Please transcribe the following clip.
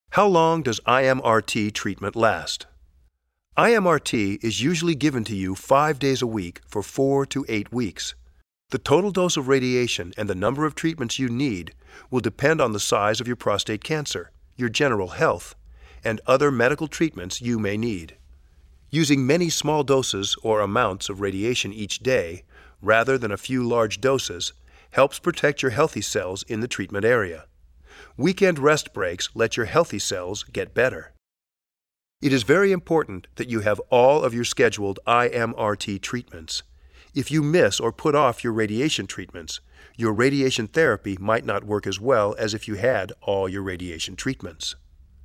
How long does IMRT treatment last? IMRT is usually given to you 5 days a week for 4 to 8 weeks. The total dose of radiation and the number of treatments you need will depend on the size of your prostate cancer, your general health, and other medical treatments you may need. Using many small doses or amounts of radiation each day, rather than a few large doses, helps protect your healthy cells in the treatment area. Weekend rest breaks let your healthy cells get better. It is very important that you have all of your scheduled IMRT treatments. If you miss or put off your radiation treatments, your radiation therapy might not work as well as if you had all your radiation treatments.